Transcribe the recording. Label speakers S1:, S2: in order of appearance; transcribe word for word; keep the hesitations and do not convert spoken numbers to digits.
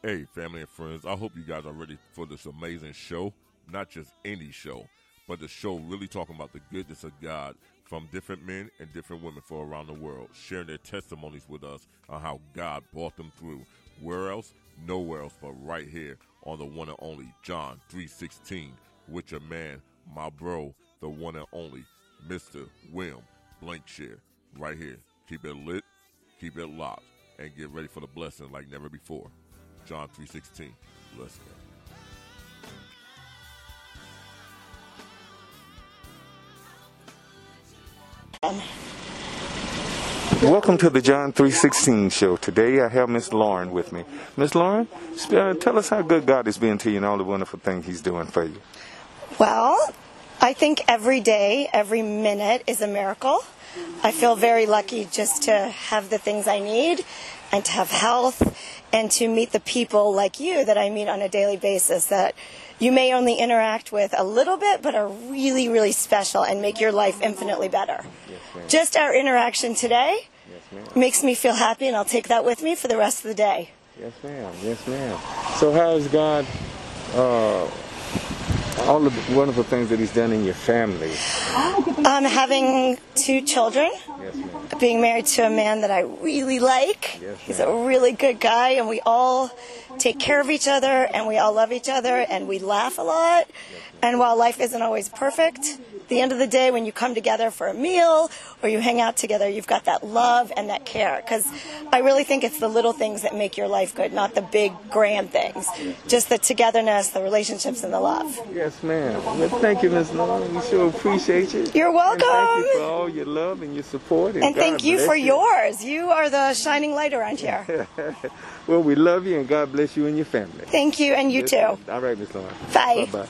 S1: Hey, family and friends, I hope you guys are ready for this amazing show. Not just any show, but the show really talking about the goodness of God from different men and different women from around the world, sharing their testimonies with us on how God brought them through. Where else? Nowhere else but right here on the one and only John three sixteen with your man, my bro, the one and only Mister William Blankshire. Right here. Keep it lit, keep it locked, and get ready for the blessing like never before. John three sixteen. Let's go.
S2: Welcome to the John three sixteen show. Today I have Miss Lauren with me. Miss Lauren, uh, tell us how good God has been to you and all the wonderful things He's doing for you.
S3: Well, I think every day, every minute is a miracle. I feel very lucky just to have the things I need and to have health and to meet the people like you that I meet on a daily basis that you may only interact with a little bit but are really, really special and make your life infinitely better.
S2: Yes, ma'am.
S3: Just our interaction today
S2: Yes, ma'am.
S3: makes me feel happy, and I'll take that with me for the rest of the day.
S2: Yes, ma'am. Yes, ma'am. So how has God, uh, all of the wonderful things that He's done in your family?
S3: Um, having two children.
S2: Yes, ma'am.
S3: Being married to a man that I really like.
S2: Yes,
S3: He's a really good guy, and we all take care of each other, and we all love each other, and we laugh a lot. And while life isn't always perfect, at the end of the day, when you come together for a meal or you hang out together, you've got that love and that care. Because I really think it's the little things that make your life good, not the big, grand things. Just the togetherness, the relationships, and the love.
S2: Yes, ma'am. Well, thank you, Miss Lauren. We sure appreciate you.
S3: You're welcome.
S2: And thank you for all your love and your support. And,
S3: And
S2: God
S3: thank you
S2: bless
S3: for yours. You are the shining light around here.
S2: Well, we love you, and God bless you and your family.
S3: Thank you, and you too.
S2: All right, Miss Lauren.
S3: Bye.
S2: Bye-bye.